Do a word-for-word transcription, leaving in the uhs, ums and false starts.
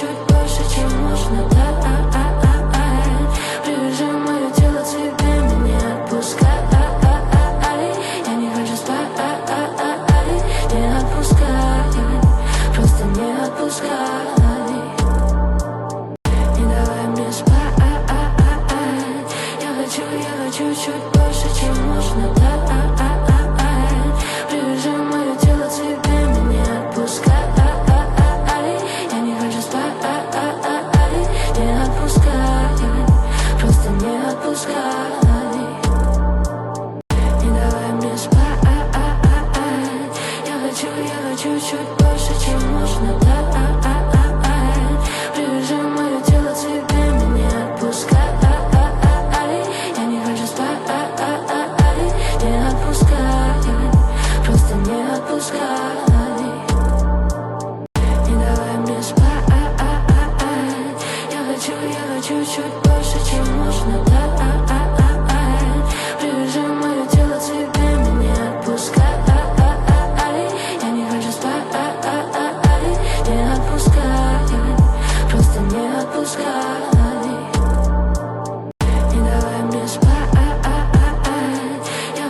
чуть больше, чем можно дать. Привяжи мое тело к тебе, меня отпускай. Я не хочу спать, не отпускай, просто не отпускай. Не давай мне спать. Я хочу, я хочу чуть больше, чем можно дать. Привяжи мое тело к тебе, меня отпускай. Я не хочу спать, не отпускай, просто не отпускай. Не давай мне спать. Я хочу, я хочу чуть больше, чем можно дать. Привяжи мое тело к тебе, меня отпускай. Я не хочу спать, не отпускай, просто не отпускай. Не давай мне спать. Я хочу, я хочу чуть больше, чем можно дать. Привяжи мое тело к тебе, меня отпускай. Я не хочу спать, не отпускай, просто не отпускай.